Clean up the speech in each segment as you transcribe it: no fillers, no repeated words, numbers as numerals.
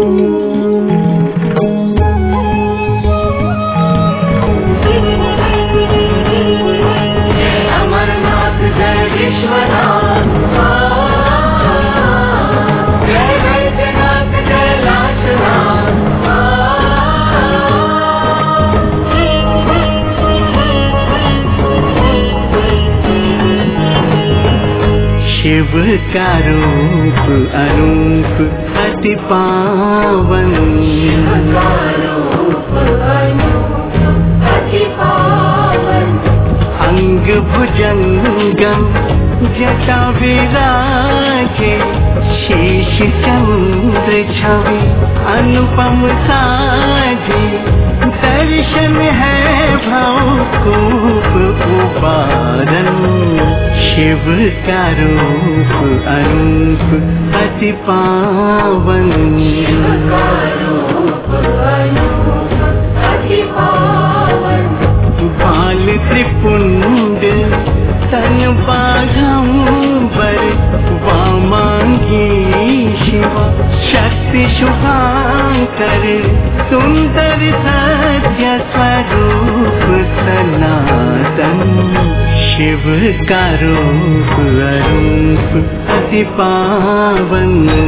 शिव का रूप अरूप अति पावन, अंग भुजंगम जटा विराजे, शीश चंद्र छवि अनुपम साजे, दर्शन है भवकूप उबारन। शिव का रूप अरूप अति पावन, बाल त्रिपुंड तन बाघंबर, वामांगी शिवा शक्ति शुभांकर, सुंदर सत्य स्वरूप सनातन। शिव का रूप अरूप अति पावन,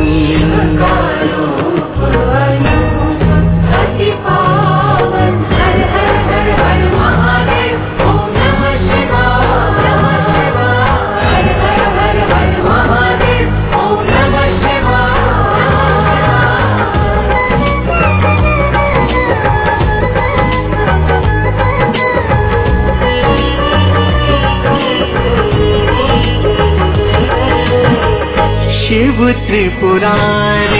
शिव त्रिपुरारि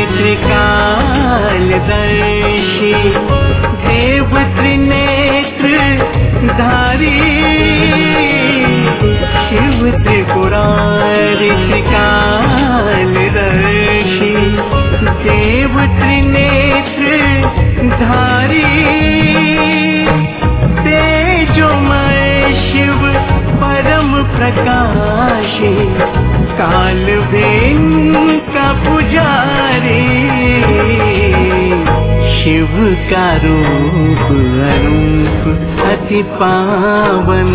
त्रिकालदर्शी, देव त्रिनेत्र धारी। शिव त्रिपुरारि त्रिकालदर्शी, देव त्रिनेत्र धारी। तेजोमय शिव परम प्रकाशी, काल भें का पुजारी। शिव का रूप अरूप अति पावन,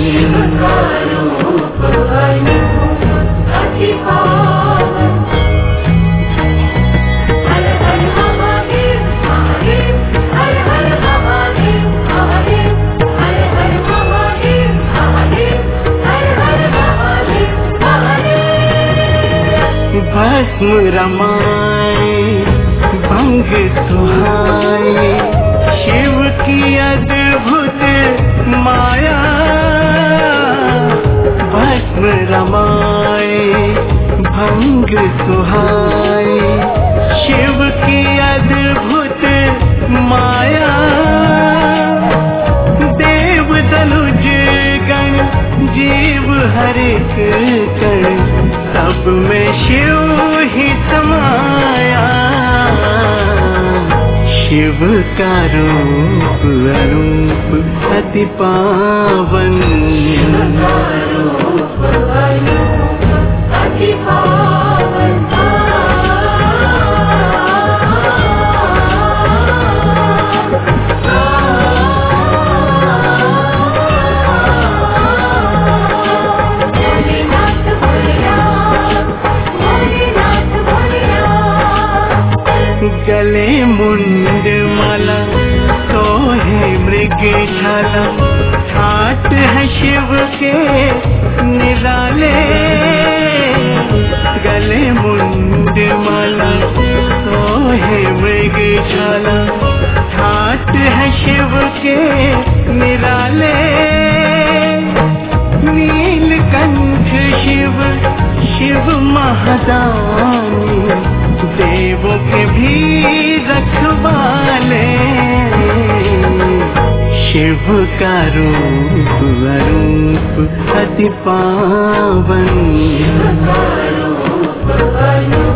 भस्म रमाए भंग सुहाए, शिव की अद्भुत माया। भस्म रमाए भंग सुहाए, शिव की अद्भुत माया। देव दनुज गण जीव हरिक कण, सब में शिव ही समाया। शिव का रूप अरूप अति पावन, गले मुंड माला सोहे मृग छाला, ठाट है शिव के निराले। गले मुंड माला सोहे मृग छाला, ठाट है शिव के निराले। नीलकंठ शिव शिव महादानी, देवों के भी रखवाले। शिव का रूप अरूप अति पावन,